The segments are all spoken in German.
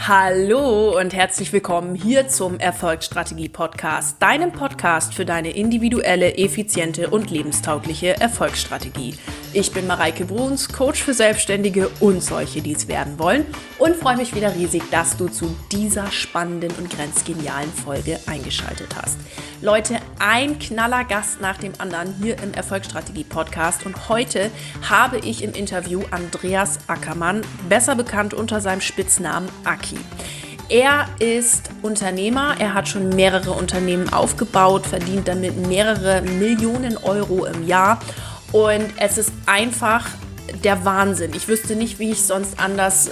Hallo und herzlich willkommen hier zum Erfolgsstrategie-Podcast, deinem Podcast für deine individuelle, effiziente und lebenstaugliche Erfolgsstrategie. Ich bin Mareike Bruns, Coach für Selbstständige und solche, die es werden wollen, und freue mich wieder riesig, dass du zu dieser spannenden und grenzgenialen Folge eingeschaltet hast. Leute, ein Knallergast nach dem anderen hier im Erfolgsstrategie-Podcast, und heute habe ich im Interview Andreas Ackermann, besser bekannt unter seinem Spitznamen Aki. Er ist Unternehmer, er hat schon mehrere Unternehmen aufgebaut, verdient damit mehrere Millionen Euro im Jahr, und es ist einfach der Wahnsinn. Ich wüsste nicht, wie ich es sonst anders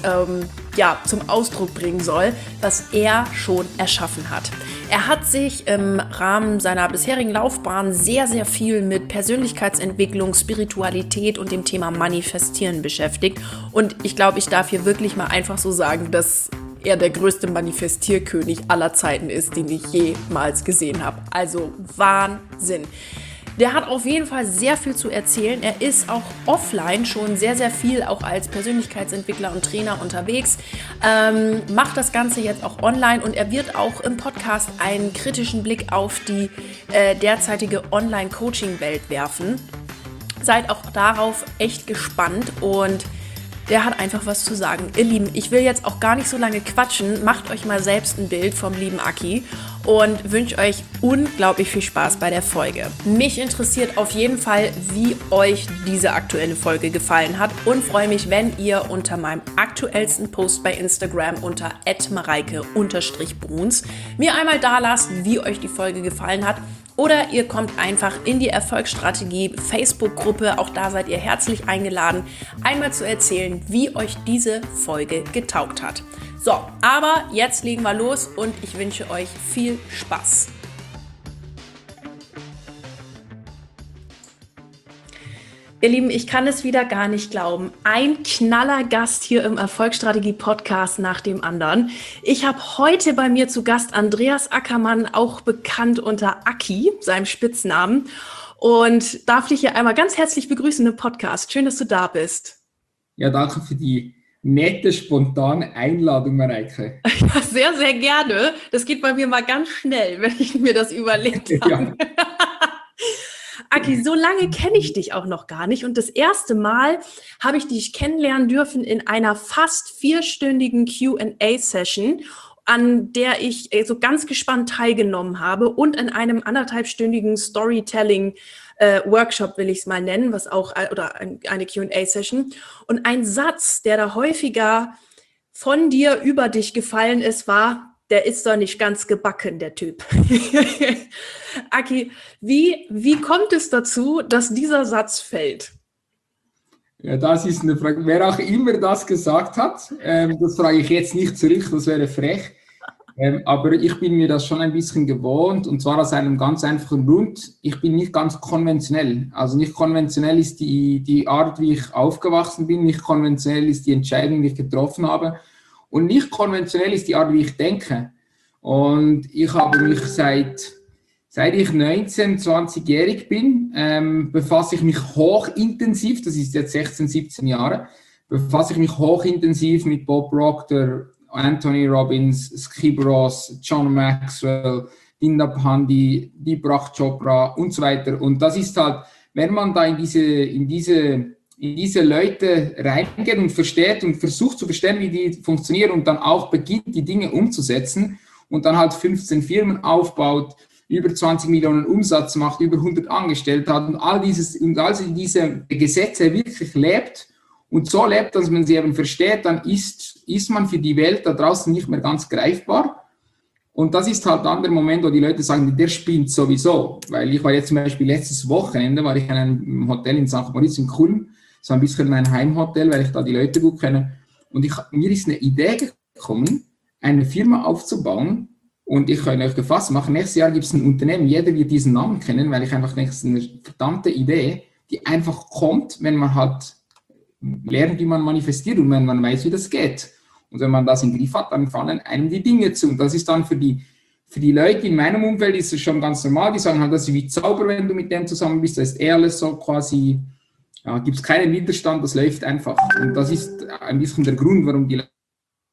zum Ausdruck bringen soll, was er schon erschaffen hat. Er hat sich im Rahmen seiner bisherigen Laufbahn sehr, sehr viel mit Persönlichkeitsentwicklung, Spiritualität und dem Thema Manifestieren beschäftigt. Und ich glaube, ich darf hier wirklich mal einfach so sagen, dass er der größte Manifestierkönig aller Zeiten ist, den ich jemals gesehen habe. Also Wahnsinn. Der hat auf jeden Fall sehr viel zu erzählen. Er ist auch offline schon sehr, sehr viel auch als Persönlichkeitsentwickler und Trainer unterwegs, macht das Ganze jetzt auch online, und er wird auch im Podcast einen kritischen Blick auf die derzeitige Online-Coaching-Welt werfen. Seid auch darauf echt gespannt, und der hat einfach was zu sagen. Ihr Lieben, ich will jetzt auch gar nicht so lange quatschen. Macht euch mal selbst ein Bild vom lieben Aki und wünsche euch unglaublich viel Spaß bei der Folge. Mich interessiert auf jeden Fall, wie euch diese aktuelle Folge gefallen hat, und freue mich, wenn ihr unter meinem aktuellsten Post bei Instagram unter @mareike_bruns mir einmal da lasst, wie euch die Folge gefallen hat. Oder ihr kommt einfach in die Erfolgsstrategie Facebook-Gruppe, auch da seid ihr herzlich eingeladen, einmal zu erzählen, wie euch diese Folge getaugt hat. So, aber jetzt legen wir los, und ich wünsche euch viel Spaß. Ihr Lieben, ich kann es wieder gar nicht glauben. Ein Knallergast hier im Erfolgsstrategie-Podcast nach dem anderen. Ich habe heute bei mir zu Gast Andreas Ackermann, auch bekannt unter Aki, seinem Spitznamen, und darf dich hier einmal ganz herzlich begrüßen im Podcast. Schön, dass du da bist. Ja, danke für die nette, spontane Einladung, Mareike. Ja, sehr, sehr gerne. Das geht bei mir mal ganz schnell, wenn ich mir das überlegt habe. Ja. Aki, so lange kenne ich dich auch noch gar nicht, und das erste Mal habe ich dich kennenlernen dürfen in einer fast 4-stündigen Q&A-Session, an der ich so ganz gespannt teilgenommen habe, und in einem 1,5-stündigen Storytelling-Workshop, will ich es mal nennen, was auch, oder eine Q&A-Session. Und ein Satz, der da häufiger von dir über dich gefallen ist, war: Der ist doch nicht ganz gebacken, der Typ. Aki, wie kommt es dazu, dass dieser Satz fällt? Ja, das ist eine Frage. Wer auch immer das gesagt hat, das frage ich jetzt nicht zurück, das wäre frech. Aber ich bin mir das schon ein bisschen gewohnt, und zwar aus einem ganz einfachen Grund. Ich bin nicht ganz konventionell. Also nicht konventionell ist die Art, wie ich aufgewachsen bin. Nicht konventionell ist die Entscheidung, die ich getroffen habe. Und nicht konventionell ist die Art, wie ich denke. Und ich habe mich seit ich 19-, 20-jährig bin, befasse ich mich hochintensiv, das ist jetzt 16, 17 Jahre, befasse ich mich hochintensiv mit Bob Proctor, Anthony Robbins, Skip Ross, John Maxwell, Dinda Pandey, Deepak Chopra und so weiter. Und das ist halt, wenn man da in diese Leute reingeht und versteht und versucht zu verstehen, wie die funktionieren, und dann auch beginnt, die Dinge umzusetzen, und dann halt 15 Firmen aufbaut, über 20 Millionen Umsatz macht, über 100 Angestellte hat, und all diese Gesetze wirklich lebt und so lebt, dass man sie eben versteht, dann ist man für die Welt da draußen nicht mehr ganz greifbar. Und das ist halt dann der Moment, wo die Leute sagen, der spinnt sowieso. Weil ich war jetzt zum Beispiel letztes Wochenende, war ich in einem Hotel in St. Moritz in Kulm, so ein bisschen mein Heimhotel, weil ich da die Leute gut kenne. Und mir ist eine Idee gekommen, eine Firma aufzubauen. Und ich kann euch gefasst machen, nächstes Jahr gibt es ein Unternehmen, jeder wird diesen Namen kennen, weil ich einfach denke, es ist eine verdammte Idee, die einfach kommt, wenn man halt lernt, wie man manifestiert, und wenn man weiß, wie das geht. Und wenn man das im Griff hat, dann fallen einem die Dinge zu. Und das ist dann für die Leute in meinem Umfeld ist es schon ganz normal, die sagen halt, das ist wie Zauber, wenn du mit dem zusammen bist, das ist alles so quasi, ja, gibt es keinen Widerstand, das läuft einfach. Und das ist ein bisschen der Grund, warum die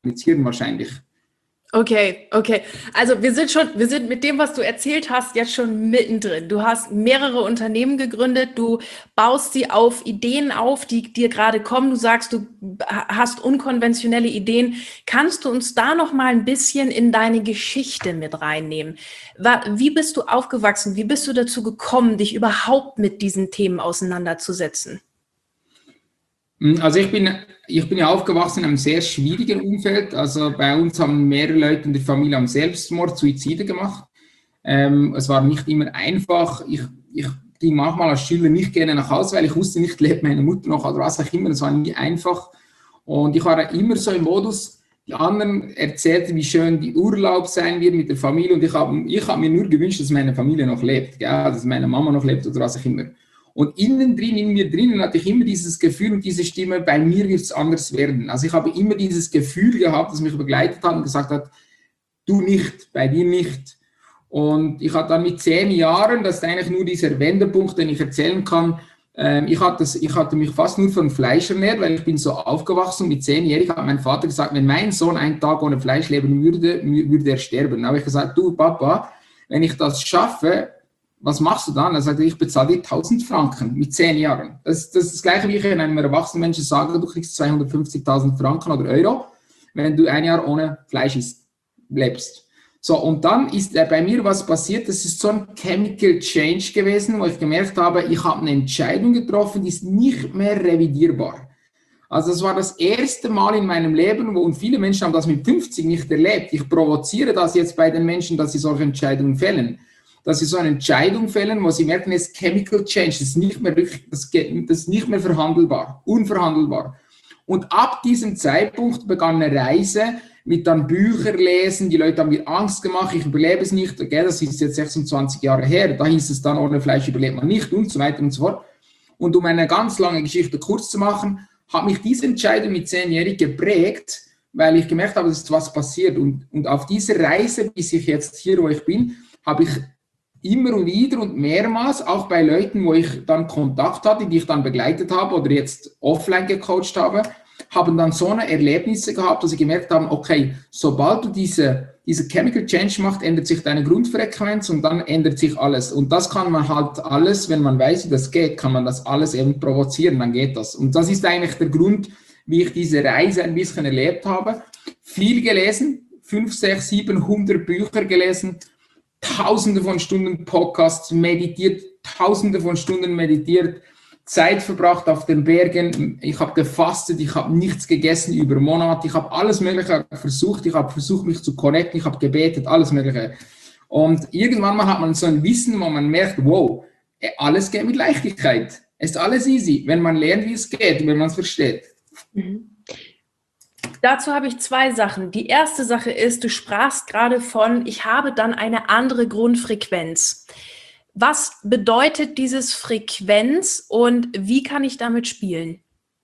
kommunizieren wahrscheinlich. Okay. Also wir sind mit dem, was du erzählt hast, jetzt schon mittendrin. Du hast mehrere Unternehmen gegründet, du baust sie auf Ideen auf, die dir gerade kommen. Du sagst, du hast unkonventionelle Ideen. Kannst du uns da noch mal ein bisschen in deine Geschichte mit reinnehmen? Wie bist du aufgewachsen? Wie bist du dazu gekommen, dich überhaupt mit diesen Themen auseinanderzusetzen? Also ich bin ja aufgewachsen in einem sehr schwierigen Umfeld. Also bei uns haben mehrere Leute in der Familie am Selbstmord, Suizide gemacht. Es war nicht immer einfach. Ich ging manchmal als Schüler nicht gerne nach Hause, weil ich wusste nicht, lebt meine Mutter noch oder was auch immer. Es war nie einfach. Und ich war immer so im Modus, die anderen erzählten, wie schön die Urlaub sein wird mit der Familie. Und ich hab mir nur gewünscht, dass meine Familie noch lebt, gell? Dass meine Mama noch lebt oder was auch immer. Und in mir drinnen hatte ich immer dieses Gefühl und diese Stimme, bei mir wird es anders werden. Also ich habe immer dieses Gefühl gehabt, das mich begleitet hat und gesagt hat, du nicht, bei dir nicht. Und ich hatte dann mit 10 Jahren, das ist eigentlich nur dieser Wendepunkt, den ich erzählen kann, ich hatte mich fast nur von Fleisch ernährt, weil ich bin so aufgewachsen. Mit 10-jährig hat mein Vater gesagt, wenn mein Sohn einen Tag ohne Fleisch leben würde er sterben. Dann habe ich gesagt, du Papa, wenn ich das schaffe, was machst du dann? Er sagte, ich bezahle dir 1000 Franken mit 10 Jahren. Das ist das Gleiche, wie ich einem erwachsenen Menschen sage, du kriegst 250.000 Franken oder Euro, wenn du ein Jahr ohne Fleisch lebst. So, und dann ist bei mir was passiert, das ist so ein Chemical Change gewesen, wo ich gemerkt habe, ich habe eine Entscheidung getroffen, die ist nicht mehr revidierbar. Also das war das erste Mal in meinem Leben, und viele Menschen haben das mit 50 nicht erlebt. Ich provoziere das jetzt bei den Menschen, dass sie solche Entscheidungen fällen. Dass sie so eine Entscheidung fällen, wo sie merken, es ist Chemical Change, das ist nicht mehr verhandelbar, unverhandelbar. Und ab diesem Zeitpunkt begann eine Reise mit dann Bücher lesen, die Leute haben mir Angst gemacht, ich überlebe es nicht, okay, das ist jetzt 26 Jahre her, da hieß es dann, ohne Fleisch überlebt man nicht und so weiter und so fort. Und um eine ganz lange Geschichte kurz zu machen, hat mich diese Entscheidung mit 10-jährig geprägt, weil ich gemerkt habe, es ist was passiert. Und auf dieser Reise, bis ich jetzt hier, wo ich bin, habe ich immer und wieder und mehrmals, auch bei Leuten, wo ich dann Kontakt hatte, die ich dann begleitet habe oder jetzt offline gecoacht habe, haben dann so eine Erlebnisse gehabt, dass sie gemerkt haben, okay, sobald du diese Chemical Change machst, ändert sich deine Grundfrequenz und dann ändert sich alles. Und das kann man halt alles, wenn man weiß, wie das geht, kann man das alles eben provozieren, dann geht das. Und das ist eigentlich der Grund, wie ich diese Reise ein bisschen erlebt habe. Viel gelesen, 500, 600, 700 Bücher gelesen, Tausende von Stunden Podcasts meditiert, Tausende von Stunden meditiert, Zeit verbracht auf den Bergen, ich habe gefastet, ich habe nichts gegessen über Monate, ich habe alles Mögliche versucht, ich habe versucht, mich zu connecten, ich habe gebetet, alles Mögliche. Und irgendwann mal hat man so ein Wissen, wo man merkt, wow, alles geht mit Leichtigkeit. Es ist alles easy, wenn man lernt, wie es geht, wenn man es versteht. Mhm. Dazu habe ich 2 Sachen. Die erste Sache ist, du sprachst gerade von, ich habe dann eine andere Grundfrequenz. Was bedeutet dieses Frequenz und wie kann ich damit spielen?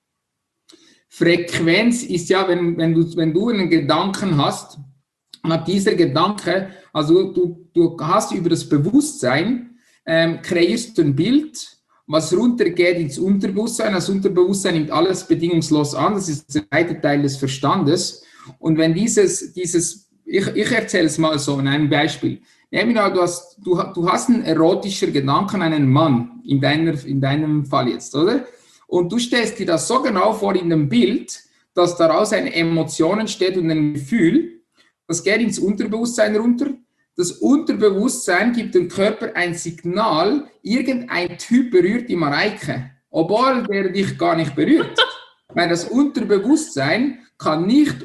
Frequenz ist ja, wenn du einen Gedanken hast, und dieser Gedanke, also du hast über das Bewusstsein, kreierst du ein Bild, was runtergeht ins Unterbewusstsein. Das Unterbewusstsein nimmt alles bedingungslos an. Das ist der zweite Teil des Verstandes. Und wenn ich erzähle es mal so in einem Beispiel. Nehmen wir an, du hast einen erotischen Gedanken, einen Mann, in deinem Fall jetzt, oder? Und du stellst dir das so genau vor in dem Bild, dass daraus eine Emotion entsteht und ein Gefühl. Das geht ins Unterbewusstsein runter. Das Unterbewusstsein gibt dem Körper ein Signal, irgendein Typ berührt die Mareike, obwohl der dich gar nicht berührt. Weil das Unterbewusstsein kann nicht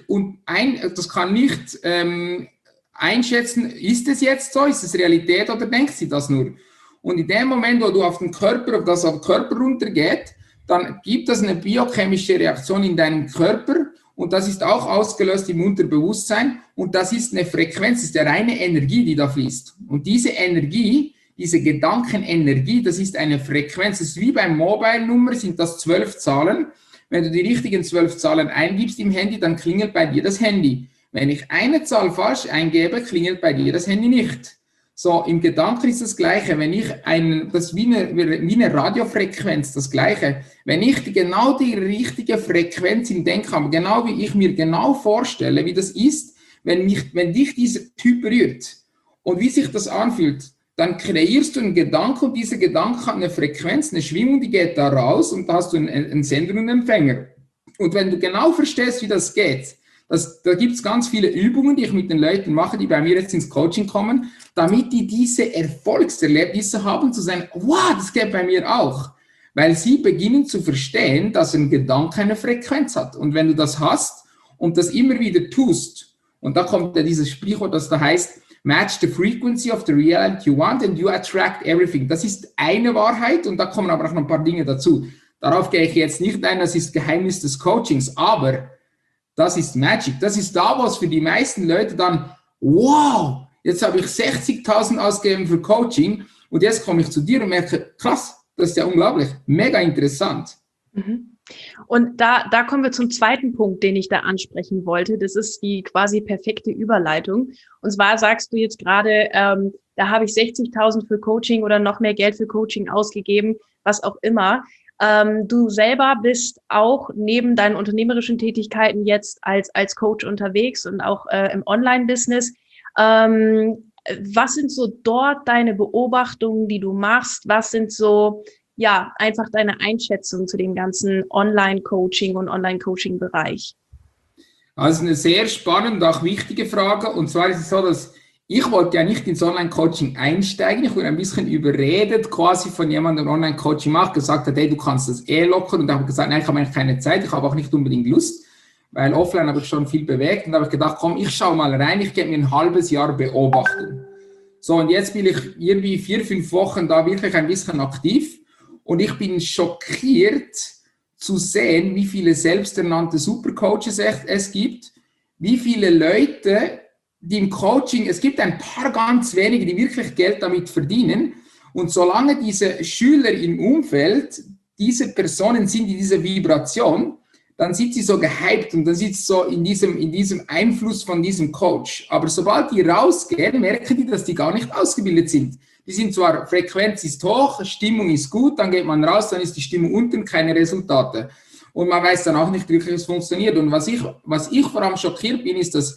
einschätzen, ist es jetzt so, ist es Realität oder denkt sie das nur? Und in dem Moment, wo du auf den Körper runtergeht, dann gibt es eine biochemische Reaktion in deinem Körper. Und das ist auch ausgelöst im Unterbewusstsein. Und das ist eine Frequenz, das ist eine reine Energie, die da fließt. Und diese Energie, diese Gedankenenergie, das ist eine Frequenz. Das ist wie beim Mobile-Nummer, sind das 12 Zahlen. Wenn du die richtigen 12 Zahlen eingibst im Handy, dann klingelt bei dir das Handy. Wenn ich eine Zahl falsch eingebe, klingelt bei dir das Handy nicht. So, im Gedanken ist das Gleiche. Wenn ich das ist wie eine Radiofrequenz, das Gleiche. Wenn ich genau die richtige Frequenz im Denken habe, genau wie ich mir genau vorstelle, wie das ist, wenn dich dieser Typ berührt und wie sich das anfühlt, dann kreierst du einen Gedanken und dieser Gedanke hat eine Frequenz, eine Schwingung, die geht da raus und da hast du einen Sender und einen Empfänger. Und wenn du genau verstehst, wie das geht, da gibt es ganz viele Übungen, die ich mit den Leuten mache, die bei mir jetzt ins Coaching kommen, damit die diese Erfolgserlebnisse haben, zu sagen, wow, das geht bei mir auch. Weil sie beginnen zu verstehen, dass ein Gedanke eine Frequenz hat. Und wenn du das hast und das immer wieder tust, und da kommt ja dieses Sprichwort, das da heißt, match the frequency of the reality you want and you attract everything. Das ist eine Wahrheit und da kommen aber auch noch ein paar Dinge dazu. Darauf gehe ich jetzt nicht ein, das ist Geheimnis des Coachings, aber das ist Magic. Das ist da, was für die meisten Leute dann, wow, jetzt habe ich 60.000 ausgegeben für Coaching und jetzt komme ich zu dir und merke, krass, das ist ja unglaublich, mega interessant. Und da kommen wir zum zweiten Punkt, den ich da ansprechen wollte. Das ist die quasi perfekte Überleitung. Und zwar sagst du jetzt gerade, da habe ich 60.000 für Coaching oder noch mehr Geld für Coaching ausgegeben, was auch immer. Du selber bist auch neben deinen unternehmerischen Tätigkeiten jetzt als Coach unterwegs und auch im Online-Business. Was sind so dort deine Beobachtungen, die du machst? Was sind so, ja, einfach deine Einschätzung zu dem ganzen Online-Coaching und Online-Coaching-Bereich? Also eine sehr spannende, auch wichtige Frage. Und zwar ist es so, dass ich wollte ja nicht ins Online-Coaching einsteigen. Ich wurde ein bisschen überredet quasi von jemandem, der Online-Coaching macht, gesagt hat, hey, du kannst das locker. Und da habe ich gesagt, nein, ich habe eigentlich keine Zeit, ich habe auch nicht unbedingt Lust, weil offline habe ich schon viel bewegt. Und da habe ich gedacht, komm, ich schaue mal rein, ich gebe mir ein halbes Jahr beobachten. So, und jetzt bin ich irgendwie 4-5 Wochen da wirklich ein bisschen aktiv. Und ich bin schockiert zu sehen, wie viele selbsternannte Supercoaches es gibt, wie viele Leute, die im Coaching, es gibt ein paar ganz wenige, die wirklich Geld damit verdienen. Und solange diese Schüler im Umfeld, diese Personen sind in dieser Vibration, dann sind sie so gehypt und dann sind sie so in diesem Einfluss von diesem Coach. Aber sobald die rausgehen, merken die, dass die gar nicht ausgebildet sind. Die sind zwar, Frequenz ist hoch, Stimmung ist gut, dann geht man raus, dann ist die Stimmung unten, keine Resultate. Und man weiß dann auch nicht wirklich, wie es funktioniert. Und was ich vor allem schockiert bin, ist, dass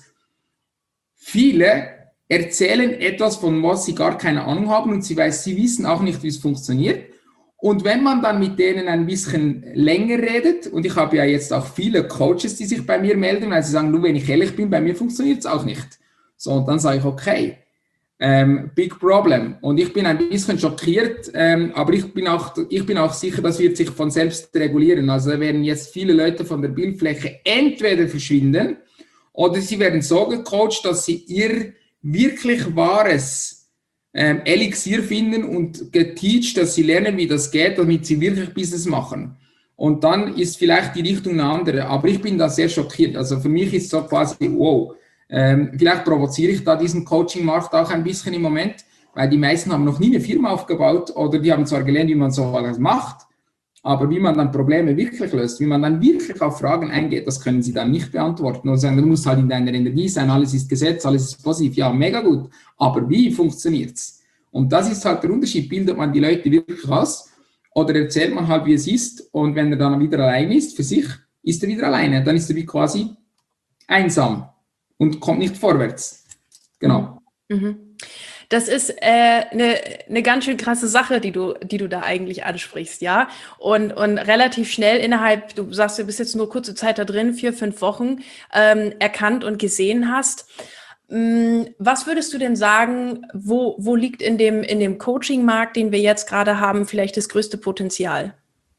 viele erzählen etwas, von was sie gar keine Ahnung haben und sie wissen auch nicht, wie es funktioniert. Und wenn man dann mit denen ein bisschen länger redet, und ich habe ja jetzt auch viele Coaches, die sich bei mir melden, weil sie sagen, nur wenn ich ehrlich bin, bei mir funktioniert es auch nicht. So, und dann sage ich, okay, big problem. Und ich bin ein bisschen schockiert, aber ich bin auch sicher, das wird sich von selbst regulieren. Also da werden jetzt viele Leute von der Bildfläche entweder verschwinden, oder sie werden so gecoacht, dass sie ihr wirklich wahres Elixier finden und geteacht, dass sie lernen, wie das geht, damit sie wirklich Business machen. Und dann ist vielleicht die Richtung eine andere. Aber ich bin da sehr schockiert. Also für mich ist so quasi, wow, vielleicht provoziere ich da diesen Coaching-Markt auch ein bisschen im Moment, weil die meisten haben noch nie eine Firma aufgebaut oder die haben zwar gelernt, wie man so was macht, aber wie man dann Probleme wirklich löst, wie man dann wirklich auf Fragen eingeht, das können sie dann nicht beantworten. Oder sagen, du musst halt in deiner Energie sein, alles ist Gesetz, alles ist positiv. Ja, mega gut. Aber wie funktioniert's? Und das ist halt der Unterschied. Bildet man die Leute wirklich aus oder erzählt man halt, wie es ist? Und wenn er dann wieder allein ist, für sich, ist er wieder alleine. Dann ist er wie quasi einsam und kommt nicht vorwärts. Genau. Mhm. Das ist eine ganz schön krasse Sache, die du da eigentlich ansprichst, ja. Und relativ schnell innerhalb, du sagst, du bist jetzt nur kurze Zeit da drin, 4-5 Wochen, erkannt und gesehen hast. Was würdest du denn sagen, wo liegt in dem Coaching-Markt, den wir jetzt gerade haben, vielleicht das größte Potenzial?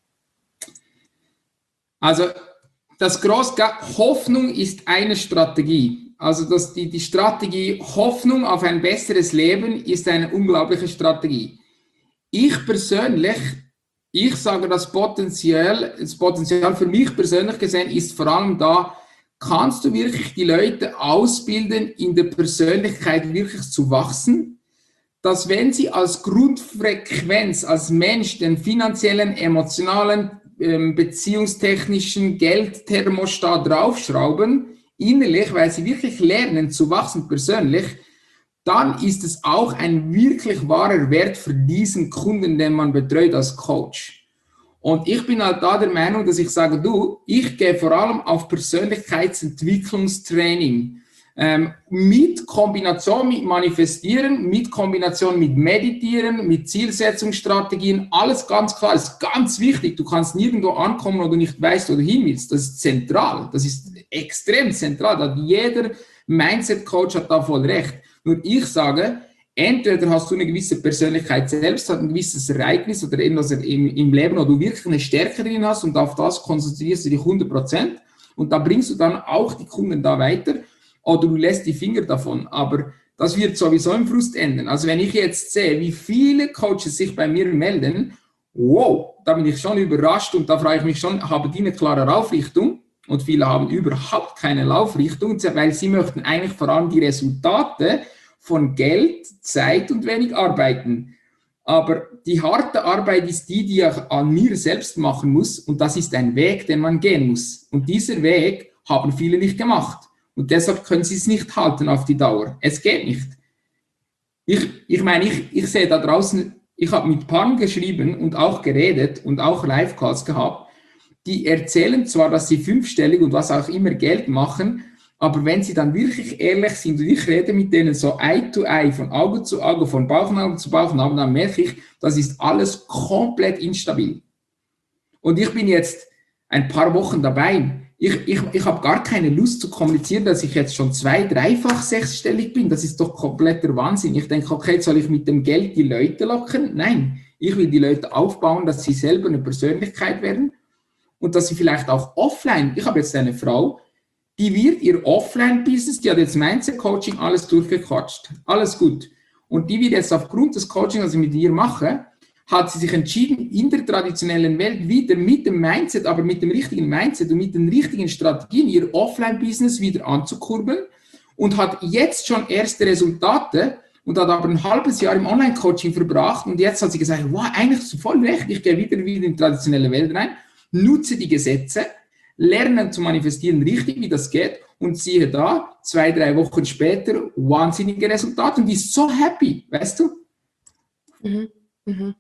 Also Hoffnung ist eine Strategie. Also die Strategie Hoffnung auf ein besseres Leben ist eine unglaubliche Strategie. Ich persönlich, ich sage, das Potenzial für mich persönlich gesehen ist vor allem da, kannst du wirklich die Leute ausbilden, in der Persönlichkeit wirklich zu wachsen, dass wenn sie als Grundfrequenz, als Mensch den finanziellen, emotionalen, beziehungstechnischen Geldthermostat draufschrauben, innerlich, weil sie wirklich lernen zu wachsen persönlich, dann ist es auch ein wirklich wahrer Wert für diesen Kunden, den man betreut als Coach. Und ich bin halt da der Meinung, dass ich sage, ich gehe vor allem auf Persönlichkeitsentwicklungstraining. Mit Kombination mit Manifestieren, mit Kombination mit Meditieren, mit Zielsetzungsstrategien, alles ganz klar, ist ganz wichtig. Du kannst nirgendwo ankommen, wo du nicht weißt, wo du hin willst. Das ist zentral, das ist extrem zentral. Jeder Mindset-Coach hat da voll recht. Nur ich sage, entweder hast du eine gewisse Persönlichkeit selbst, hat ein gewisses Ereignis oder irgendwas im Leben, wo du wirklich eine Stärke drin hast und auf das konzentrierst du dich 100% und da bringst du dann auch die Kunden da weiter. Oder du lässt die Finger davon, aber das wird sowieso im Frust enden. Also wenn ich jetzt sehe, wie viele Coaches sich bei mir melden, wow, da bin ich schon überrascht und da frage ich mich schon, haben die eine klare Laufrichtung? Und viele haben überhaupt keine Laufrichtung, weil sie möchten eigentlich vor allem die Resultate von Geld, Zeit und wenig Arbeiten. Aber die harte Arbeit ist die ich an mir selbst machen muss und das ist ein Weg, den man gehen muss. Und dieser Weg haben viele nicht gemacht. Und deshalb können sie es nicht halten auf die Dauer. Es geht nicht. Ich meine, ich sehe da draußen, ich habe mit Paaren geschrieben und auch geredet und auch Live-Calls gehabt, die erzählen zwar, dass sie 5-stellig und was auch immer Geld machen, aber wenn sie dann wirklich ehrlich sind und ich rede mit denen so Eye to Eye, von Auge zu Auge, von Bauchnabel zu Bauchnabel, dann merke ich, das ist alles komplett instabil. Und ich bin jetzt ein paar Wochen dabei. Ich habe gar keine Lust zu kommunizieren, dass ich jetzt schon 2-, 3-fach 6-stellig bin. Das ist doch kompletter Wahnsinn. Ich denke, okay, soll ich mit dem Geld die Leute locken? Nein, ich will die Leute aufbauen, dass sie selber eine Persönlichkeit werden und dass sie vielleicht auch offline, ich habe jetzt eine Frau, die wird ihr Offline-Business, die hat jetzt Mindset-Coaching alles durchgequatscht, alles gut. Und die wird jetzt aufgrund des Coachings, was ich mit ihr mache, hat sie sich entschieden, in der traditionellen Welt wieder mit dem Mindset, aber mit dem richtigen Mindset und mit den richtigen Strategien ihr Offline-Business wieder anzukurbeln und hat jetzt schon erste Resultate und hat aber ein halbes Jahr im Online-Coaching verbracht und jetzt hat sie gesagt, wow, eigentlich hast du voll recht, ich gehe wieder in die traditionelle Welt rein, nutze die Gesetze, lerne zu manifestieren richtig, wie das geht und siehe da, 2, 3 Wochen später, wahnsinnige Resultate und die ist so happy, weißt du? Mhm. Mhm.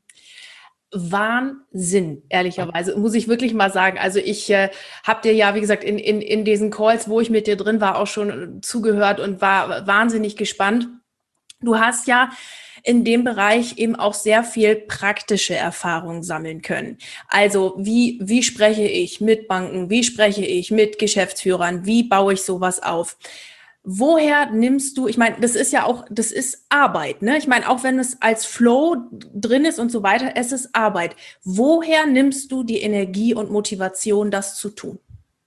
Wahnsinn, ehrlicherweise, muss ich wirklich mal sagen. Also ich habe dir ja, wie gesagt, in diesen Calls, wo ich mit dir drin war, auch schon zugehört und war wahnsinnig gespannt. Du hast ja in dem Bereich eben auch sehr viel praktische Erfahrung sammeln können. Also wie spreche ich mit Banken, wie spreche ich mit Geschäftsführern, wie baue ich sowas auf? Woher nimmst du, ich meine, das ist Arbeit, ne? Ich meine, auch wenn es als Flow drin ist und so weiter, es ist Arbeit. Woher nimmst du die Energie und Motivation, das zu tun?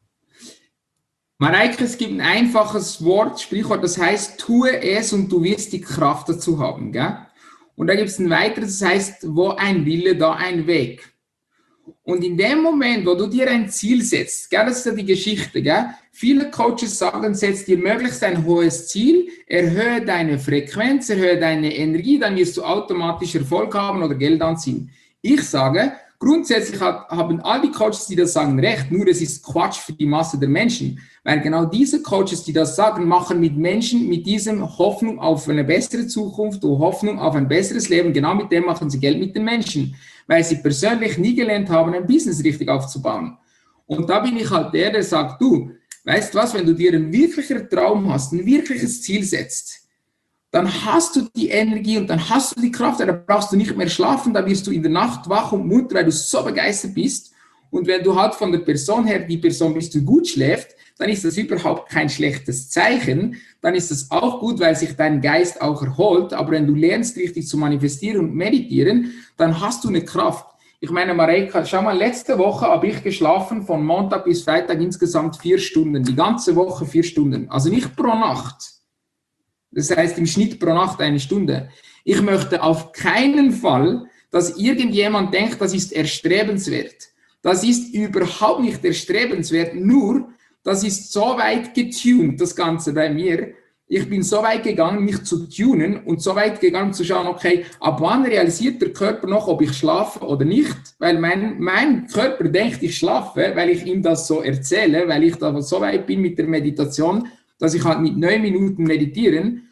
Mareike, es gibt ein einfaches Wort, Sprichwort, das heißt, tue es und du wirst die Kraft dazu haben, gell? Und da gibt es ein weiteres, das heißt, wo ein Wille, da ein Weg. Und in dem Moment, wo du dir ein Ziel setzt, gell, das ist ja die Geschichte, gell? Viele Coaches sagen, setz dir möglichst ein hohes Ziel, erhöhe deine Frequenz, erhöhe deine Energie, dann wirst du automatisch Erfolg haben oder Geld anziehen. Ich sage, grundsätzlich haben all die Coaches, die das sagen, recht, nur es ist Quatsch für die Masse der Menschen. Weil genau diese Coaches, die das sagen, machen mit Menschen, mit diesem Hoffnung auf eine bessere Zukunft und Hoffnung auf ein besseres Leben, genau mit dem machen sie Geld mit den Menschen. Weil sie persönlich nie gelernt haben, ein Business richtig aufzubauen. Und da bin ich halt der sagt, du, weißt was, wenn du dir einen wirklichen Traum hast, ein wirkliches Ziel setzt, dann hast du die Energie und dann hast du die Kraft, dann brauchst du nicht mehr schlafen, da wirst du in der Nacht wach und munter, weil du so begeistert bist. Und wenn du halt von der Person her, die Person bist, du gut schläft, dann ist das überhaupt kein schlechtes Zeichen. Dann ist es auch gut, weil sich dein Geist auch erholt. Aber wenn du lernst, richtig zu manifestieren und meditieren, dann hast du eine Kraft. Ich meine, Mareike, schau mal, letzte Woche habe ich geschlafen von Montag bis Freitag insgesamt 4 Stunden. Die ganze Woche 4 Stunden. Also nicht pro Nacht. Das heißt im Schnitt pro Nacht 1 Stunde. Ich möchte auf keinen Fall, dass irgendjemand denkt, das ist erstrebenswert. Das ist überhaupt nicht erstrebenswert, nur das ist so weit getuned, das Ganze bei mir. Ich bin so weit gegangen, mich zu tunen und so weit gegangen zu schauen, okay, ab wann realisiert der Körper noch, ob ich schlafe oder nicht? Weil mein Körper denkt, ich schlafe, weil ich ihm das so erzähle, weil ich da so weit bin mit der Meditation, dass ich halt mit 9 Minuten meditieren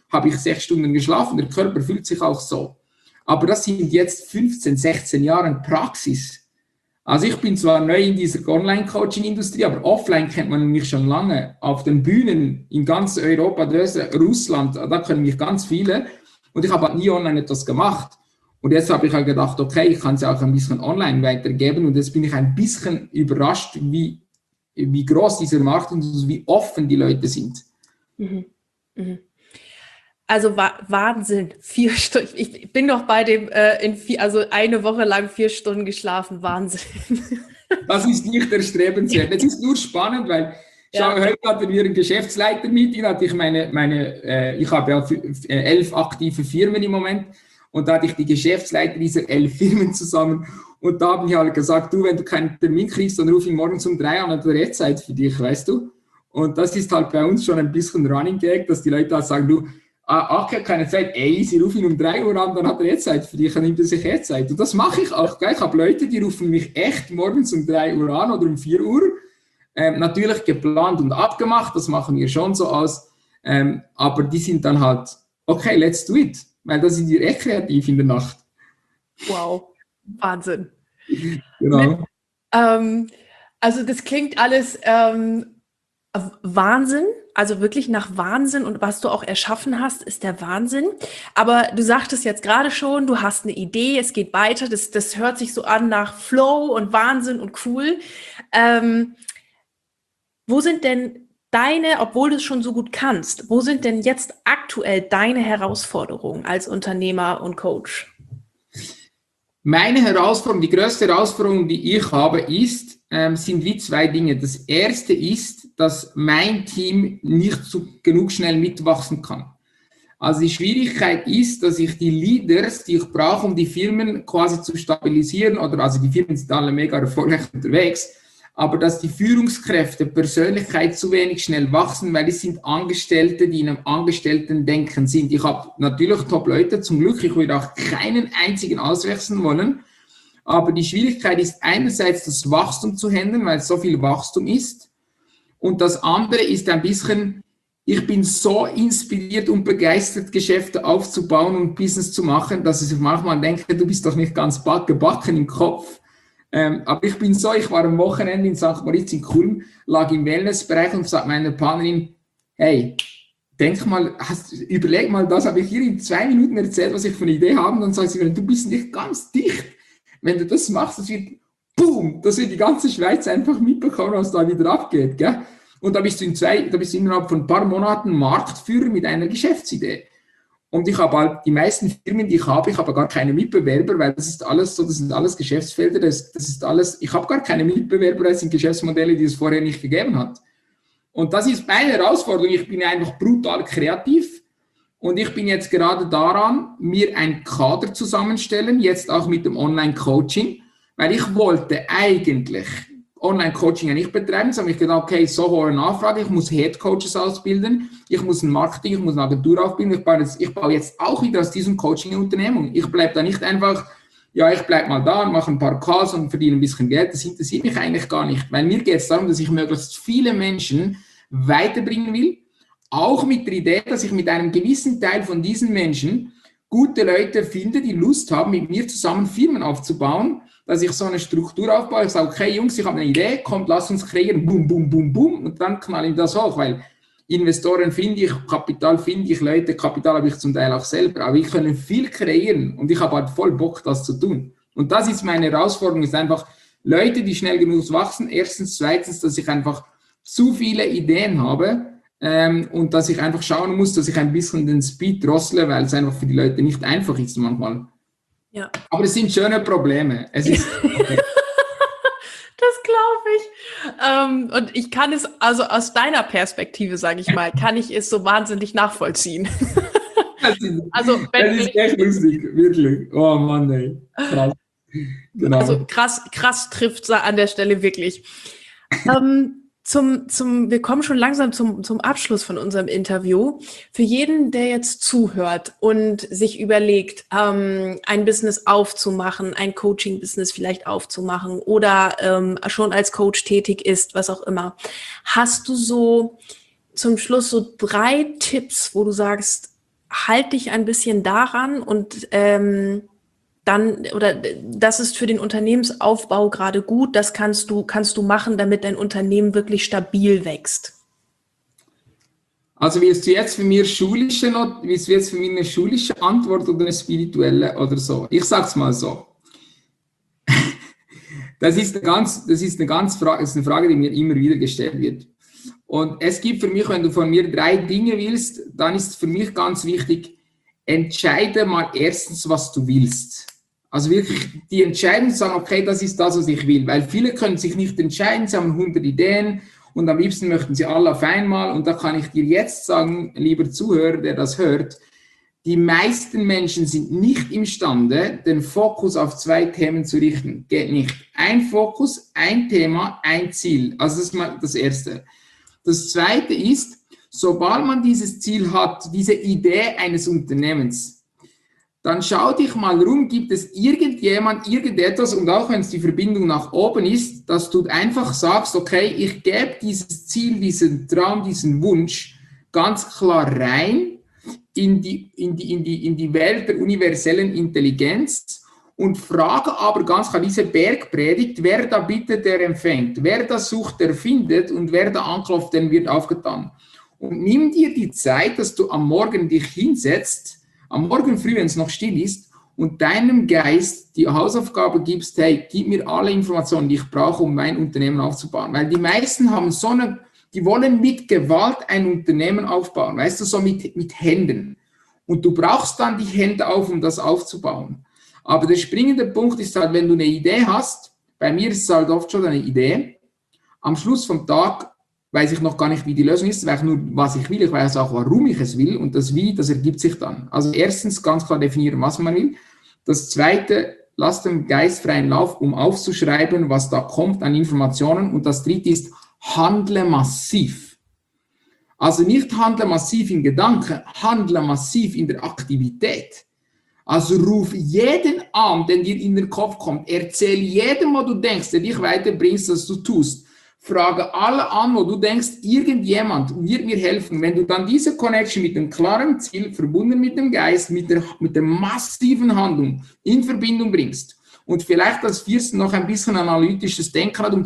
habe ich 6 Stunden geschlafen, der Körper fühlt sich auch so. Aber das sind jetzt 15, 16 Jahre Praxis. Also ich bin zwar neu in dieser Online-Coaching-Industrie, aber offline kennt man mich schon lange. Auf den Bühnen in ganz Europa, Russland, da kennen mich ganz viele. Und ich habe halt nie online etwas gemacht. Und jetzt habe ich halt gedacht, okay, ich kann es ja auch ein bisschen online weitergeben. Und jetzt bin ich ein bisschen überrascht, wie groß dieser Markt ist und wie offen die Leute sind. Mhm. Mhm. Also Wahnsinn, 4 Stunden. Ich bin noch bei dem, also eine Woche lang 4 Stunden geschlafen, Wahnsinn. Das ist nicht erstrebenswert. Es ist nur spannend, weil heute hatten wir einen Geschäftsleiter-Meeting, hatte ich ich habe ja 11 aktive Firmen im Moment und da hatte ich die Geschäftsleiter dieser 11 Firmen zusammen und da haben ich halt gesagt, du, wenn du keinen Termin kriegst, dann ruf ich morgens um 3 an, dann hat er jetzt Zeit für dich, weißt du? Und das ist halt bei uns schon ein bisschen Running Gag, dass die Leute halt sagen, du, ach, keine Zeit, sie rufen ihn um 3 Uhr an, dann hat er jetzt Zeit für dich, dann nimmt er sich jetzt Zeit. Und das mache ich auch. Ich habe Leute, die rufen mich echt morgens um 3 Uhr an oder um 4 Uhr. Natürlich geplant und abgemacht, das machen wir schon so aus. Aber die sind dann halt, okay, let's do it. Weil da sind wir echt kreativ in der Nacht. Wow, Wahnsinn. Genau. Also das klingt alles Wahnsinn, also wirklich nach Wahnsinn und was du auch erschaffen hast, ist der Wahnsinn. Aber du sagtest jetzt gerade schon, du hast eine Idee, es geht weiter, das hört sich so an nach Flow und Wahnsinn und cool. Wo sind denn obwohl du es schon so gut kannst, wo sind denn jetzt aktuell deine Herausforderungen als Unternehmer und Coach? Meine Herausforderung, die größte Herausforderung, die ich habe, sind wie 2 Dinge. Das erste ist, dass mein Team nicht genug schnell mitwachsen kann. Also die Schwierigkeit ist, dass ich die Leaders, die ich brauche, um die Firmen quasi zu stabilisieren, also die Firmen sind alle mega erfolgreich unterwegs, aber dass die Führungskräfte, Persönlichkeit zu wenig schnell wachsen, weil es sind Angestellte, die in einem Angestellten-Denken sind. Ich habe natürlich Top-Leute, zum Glück, ich würde auch keinen einzigen auswechseln wollen, aber die Schwierigkeit ist einerseits das Wachstum zu handeln, weil es so viel Wachstum ist, und das andere ist ein bisschen, ich bin so inspiriert und begeistert, Geschäfte aufzubauen und Business zu machen, dass ich manchmal denke, du bist doch nicht ganz gebacken im Kopf. Aber ich war am Wochenende in St. Moritz in Kulm, lag im Wellnessbereich und sagte meiner Partnerin, hey, überleg mal, das habe ich hier in 2 Minuten erzählt, was ich für eine Idee habe. Und dann sagt sie, du bist nicht ganz dicht. Wenn du das machst, das wird die ganze Schweiz einfach mitbekommen, was da wieder abgeht. Gell? Und da bist du innerhalb von ein paar Monaten Marktführer mit einer Geschäftsidee. Und ich habe halt die meisten Firmen, die ich habe gar keine Mitbewerber, weil das sind alles Geschäftsfelder, das ist alles, ich habe gar keine Mitbewerber, das sind Geschäftsmodelle, die es vorher nicht gegeben hat. Und das ist meine Herausforderung, ich bin einfach brutal kreativ und ich bin jetzt gerade daran, mir ein Kader zusammenstellen, jetzt auch mit dem Online-Coaching, weil ich wollte eigentlich Online-Coaching nicht betreiben, sondern ich gedacht, okay, so hohe Nachfrage, ich muss Head-Coaches ausbilden, ich muss ein Marketing, ich muss eine Agentur aufbilden, ich baue jetzt auch wieder aus diesem Coaching eine Unternehmung. Ich bleibe da nicht einfach, ich bleibe mal da und mache ein paar Calls und verdiene ein bisschen Geld, das interessiert mich eigentlich gar nicht, weil mir geht es darum, dass ich möglichst viele Menschen weiterbringen will, auch mit der Idee, dass ich mit einem gewissen Teil von diesen Menschen gute Leute finde, die Lust haben, mit mir zusammen Firmen aufzubauen, dass ich so eine Struktur aufbaue. Ich sage, okay, Jungs, ich habe eine Idee, kommt, lasst uns kreieren, boom, boom, boom, boom, und dann knall ich das hoch, weil Investoren finde ich, Kapital finde ich, Leute, Kapital habe ich zum Teil auch selber, aber ich kann viel kreieren und ich habe halt voll Bock, das zu tun. Und das ist meine Herausforderung, ist einfach Leute, die schnell genug wachsen, erstens, zweitens, dass ich einfach zu viele Ideen habe, und dass ich einfach schauen muss, dass ich ein bisschen den Speed drossle, weil es einfach für die Leute nicht einfach ist manchmal. Ja. Aber es sind schöne Probleme. Es ist das glaube ich. Und ich kann es, also aus deiner Perspektive, sage ich mal, kann ich es so wahnsinnig nachvollziehen. Das ist echt lustig, wirklich. Oh Mann, ey. Krass. Genau. Also krass trifft an der Stelle wirklich. Wir kommen schon langsam zum Abschluss von unserem Interview. Für jeden, der jetzt zuhört und sich überlegt, ein Business aufzumachen, ein Coaching-Business vielleicht aufzumachen oder schon als Coach tätig ist, was auch immer, hast du so zum Schluss so 3 Tipps, wo du sagst, halt dich ein bisschen daran und das ist für den Unternehmensaufbau gerade gut, das kannst du machen, damit dein Unternehmen wirklich stabil wächst. Also willst du jetzt für mich eine schulische Antwort oder eine spirituelle oder so? Ich sag's mal so. Das ist eine Frage, die mir immer wieder gestellt wird. Und es gibt für mich, wenn du von mir 3 Dinge willst, dann ist für mich ganz wichtig, entscheide mal erstens, was du willst. Also wirklich die Entscheidung zu sagen, okay, das ist das, was ich will. Weil viele können sich nicht entscheiden, sie haben 100 Ideen und am liebsten möchten sie alle auf einmal. Und da kann ich dir jetzt sagen, lieber Zuhörer, der das hört, die meisten Menschen sind nicht imstande, den Fokus auf 2 Themen zu richten. Geht nicht. Ein Fokus, ein Thema, ein Ziel. Also das ist mal das Erste. Das Zweite ist, sobald man dieses Ziel hat, diese Idee eines Unternehmens, dann schau dich mal rum, gibt es irgendetwas, und auch wenn es die Verbindung nach oben ist, dass du einfach sagst, okay, ich gebe dieses Ziel, diesen Traum, diesen Wunsch ganz klar rein in die Welt der universellen Intelligenz und frage aber ganz klar, diese Bergpredigt, wer da bittet, der empfängt, wer da sucht, der findet und wer da anklopft, den wird aufgetan. Und nimm dir die Zeit, dass du am Morgen dich hinsetzt, am Morgen früh, wenn es noch still ist, und deinem Geist die Hausaufgabe gibst, hey, gib mir alle Informationen, die ich brauche, um mein Unternehmen aufzubauen. Weil die meisten haben die wollen mit Gewalt ein Unternehmen aufbauen, weißt du, so mit Händen. Und du brauchst dann die Hände auf, um das aufzubauen. Aber der springende Punkt ist halt, wenn du eine Idee hast, bei mir ist es halt oft schon eine Idee, am Schluss vom Tag weiß ich noch gar nicht, wie die Lösung ist, weiß nur, was ich will, ich weiß auch, warum ich es will und das Wie, das ergibt sich dann. Also erstens ganz klar definieren, was man will. Das Zweite, lass dem Geist freien Lauf, um aufzuschreiben, was da kommt an Informationen. Und das Dritte ist, handle massiv. Also nicht handle massiv in Gedanken, handle massiv in der Aktivität. Also ruf jeden an, der dir in den Kopf kommt. Erzähl jedem, was du denkst, der dich weiterbringt, was du tust. Frage alle an, wo du denkst, irgendjemand wird mir helfen. Wenn du dann diese Connection mit dem klaren Ziel, verbunden mit dem Geist, mit der massiven Handlung in Verbindung bringst und vielleicht als Viertes noch ein bisschen analytisches Denken hat,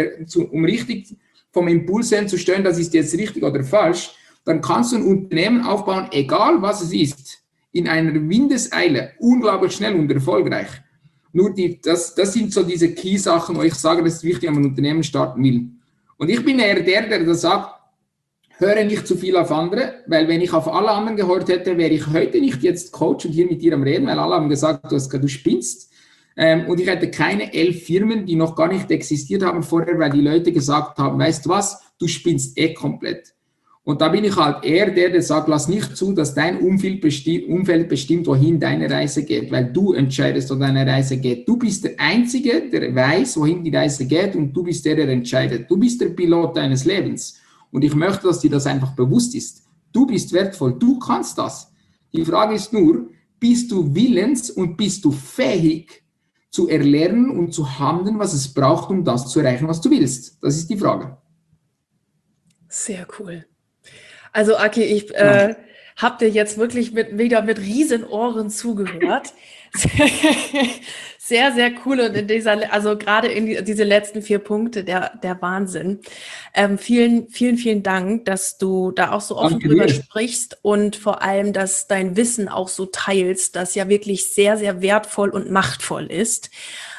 um richtig vom Impuls her zu steuern, das ist jetzt richtig oder falsch, dann kannst du ein Unternehmen aufbauen, egal was es ist, in einer Windeseile, unglaublich schnell und erfolgreich. Nur das sind so diese Key-Sachen, wo ich sage, das ist wichtig, wenn man ein Unternehmen starten will. Und ich bin eher der da sagt, höre nicht zu viel auf andere, weil wenn ich auf alle anderen gehört hätte, wäre ich heute nicht jetzt Coach und hier mit dir am Reden, weil alle haben gesagt, du spinnst. Und ich hätte keine 11 Firmen, die noch gar nicht existiert haben vorher, weil die Leute gesagt haben, weißt du was, du spinnst komplett. Und da bin ich halt eher der sagt, lass nicht zu, dass dein Umfeld bestimmt, wohin deine Reise geht, weil du entscheidest, wo deine Reise geht. Du bist der Einzige, der weiß, wohin die Reise geht und du bist der entscheidet. Du bist der Pilot deines Lebens. Und ich möchte, dass dir das einfach bewusst ist. Du bist wertvoll, du kannst das. Die Frage ist nur, bist du willens und bist du fähig zu erlernen und zu handeln, was es braucht, um das zu erreichen, was du willst? Das ist die Frage. Sehr cool. Also Aki, ich habe dir jetzt wirklich wieder mit Riesenohren zugehört. Sehr, sehr cool und also gerade in diese letzten 4 Punkte, der Wahnsinn. Vielen Dank, dass du da auch so offen drüber sprichst und vor allem, dass dein Wissen auch so teilst, das ja wirklich sehr, sehr wertvoll und machtvoll ist.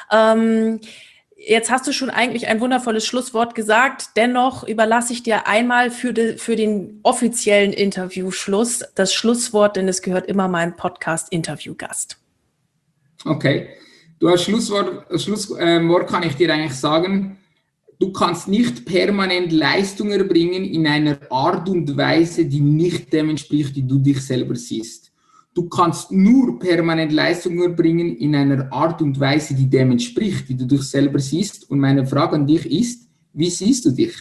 Jetzt hast du schon eigentlich ein wundervolles Schlusswort gesagt. Dennoch überlasse ich dir einmal für den offiziellen Interviewschluss das Schlusswort, denn es gehört immer meinem Podcast-Interviewgast. Okay. Du als Schlusswort kann ich dir eigentlich sagen, du kannst nicht permanent Leistung erbringen in einer Art und Weise, die nicht dem entspricht, wie du dich selber siehst. Du kannst nur permanent Leistung erbringen in einer Art und Weise, die dem entspricht, wie du dich selber siehst. Und meine Frage an dich ist, wie siehst du dich?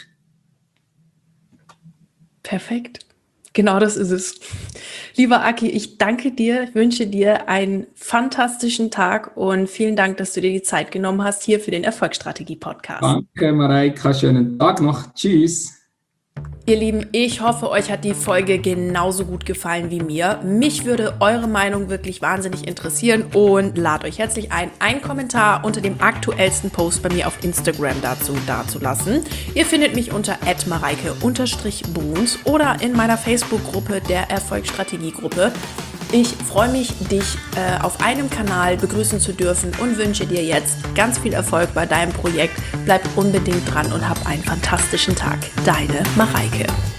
Perfekt. Genau das ist es. Lieber Aki, ich danke dir, wünsche dir einen fantastischen Tag und vielen Dank, dass du dir die Zeit genommen hast hier für den Erfolgsstrategie-Podcast. Danke, Mareike. Schönen Tag noch. Tschüss. Ihr Lieben, ich hoffe, euch hat die Folge genauso gut gefallen wie mir. Mich würde eure Meinung wirklich wahnsinnig interessieren und lade euch herzlich ein, einen Kommentar unter dem aktuellsten Post bei mir auf Instagram dazu dazulassen. Ihr findet mich unter @mareike_bruns oder in meiner Facebook-Gruppe, der Erfolgsstrategie-Gruppe. Ich freue mich, dich auf einem Kanal begrüßen zu dürfen und wünsche dir jetzt ganz viel Erfolg bei deinem Projekt. Bleib unbedingt dran und hab einen fantastischen Tag. Deine Mareike.